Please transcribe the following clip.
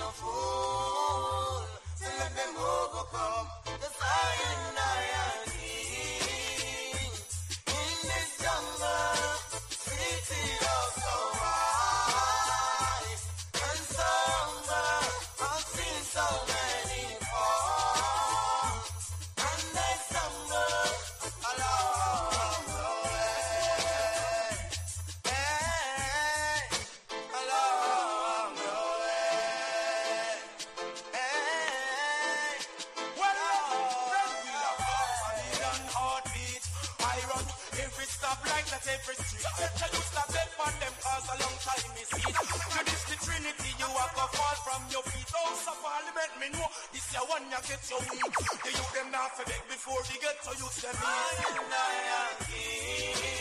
no fool. So let them overcome. The Zion Lion King. In this jungle, city of so wide and so humble. I've seen so many fall, and they stumble along the way. Hey, along the way. Hey, well, we are Babylon heartbeat. I run every stop like that every street. Tell you stop it for them cause a long time is it. To this the Trinity, you have to fall from your feet. Oh, so parliament me know this your one you get your weak. The youth them not for beg before they get to use them. I am King.